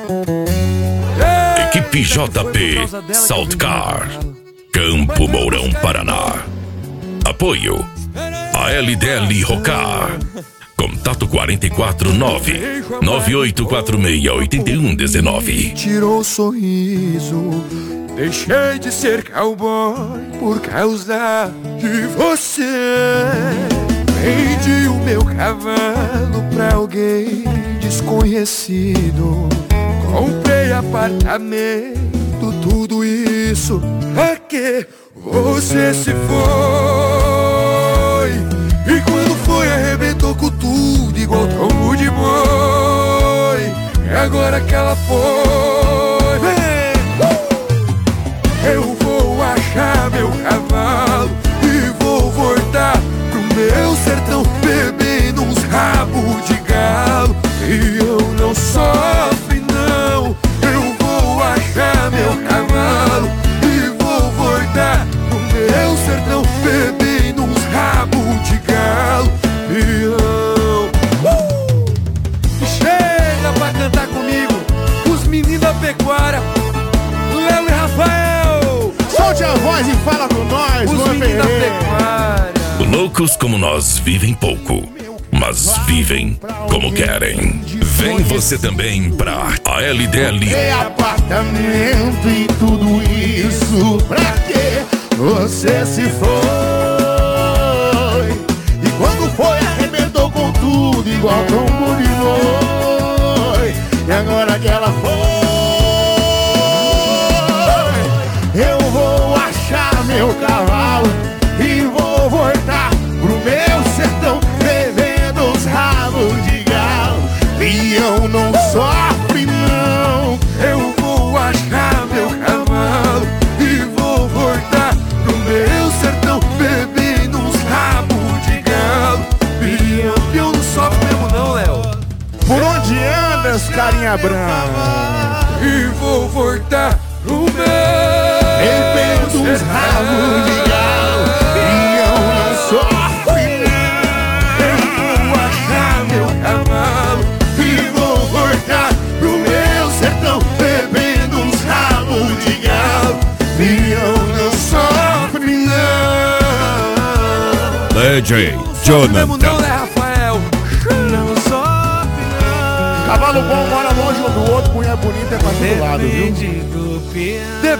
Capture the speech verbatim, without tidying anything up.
Equipe J P Salt Car, Campo Mourão, Paraná. Apoio A L D L Rocar. Contato quatro quatro nove, nove oito quatro seis, oito um um nove. Tirou o sorriso. Deixei de ser cowboy por causa de você. Vendi o meu cavalo pra alguém desconhecido. Comprei apartamento, tudo isso pra que você se foi. E quando foi arrebentou com tudo igual tombo de boi. E agora que ela foi, vem, uh! Eu vou achar meu cavalo e vou voltar pro meu sertão, bebendo uns rabos de galo. E eu não sofro não. Eu vou achar meu cavalo e vou voltar pro meu sertão, bebendo uns rabos de galo. E eu uh! Chega pra cantar comigo os meninos da pecuária, Léo e Rafael. Solte a voz e fala com nós, os meninos da pecuária. Loucos como nós vivem pouco, mas vivem como querem. Vem você também pra A L D L. É apartamento e tudo isso pra quê? Você se foi. E quando foi arrebentou com tudo igual tombo de boi. E agora que ela foi, eu vou achar meu cavalo e vou voltar pro meu sertão, bebendo os rabos de galo. E eu não sofro não. Eu vou achar meu cavalo e vou voltar pro meu sertão, bebendo uns rabos de galo. E eu, eu não sofro mesmo não, Léo. Por onde andas, carinha branca? E vou voltar pro meu bebendo uns rabos de galo. E eu não sofro não. Eu vou achar meu cavalo e vou voltar pro meu sertão, bebendo uns rabos de galo. E eu não sofro não. D J mesmo não, Jonathan. né, Rafael? Não sofre não. Cavalo bom mora longe um do outro, mulher bonita é pra todo lado, viu? Depende do